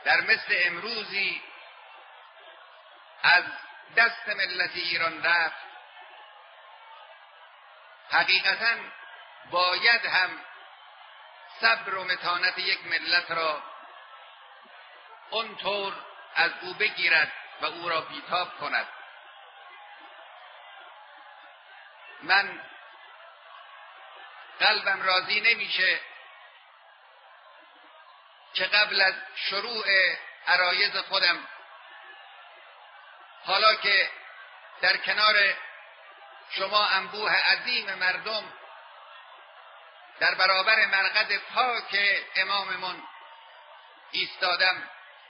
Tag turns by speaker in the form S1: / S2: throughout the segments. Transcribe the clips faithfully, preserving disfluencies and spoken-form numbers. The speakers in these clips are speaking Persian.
S1: در مثل امروزی از دست ملت ایران رفت، حقیقتاً باید هم صبر و متانت یک ملت را اونطور از او بگیرد و او را بیتاب کند. من قلبم راضی نمیشه که قبل از شروع عرایض خودم، حالا که در کنار شما انبوه عظیم مردم در برابر مرقد پاک اماممون ایستادم،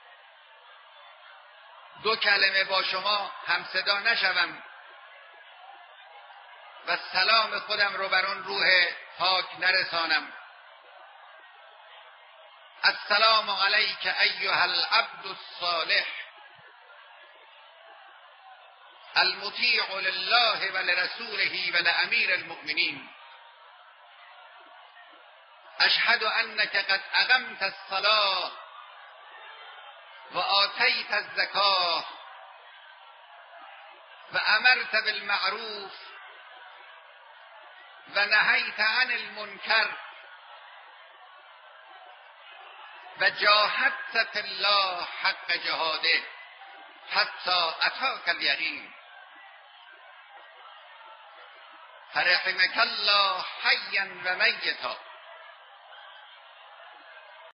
S1: دو کلمه با شما همصدا نشوم و سلام خودم رو بر اون روح پاک نرسانم. السلام علیک ایها العبد الصالح المطیع لله و لرسوله و لامیر المؤمنین، اشهد انک قد اقمت الصلاة و آتیت الزکاة و امرت بالمعروف و نهیت عن المنکر و جاهدت فی الله حق جهاده حتی اتاک الیقین، فرحمک الله حیا و میتا.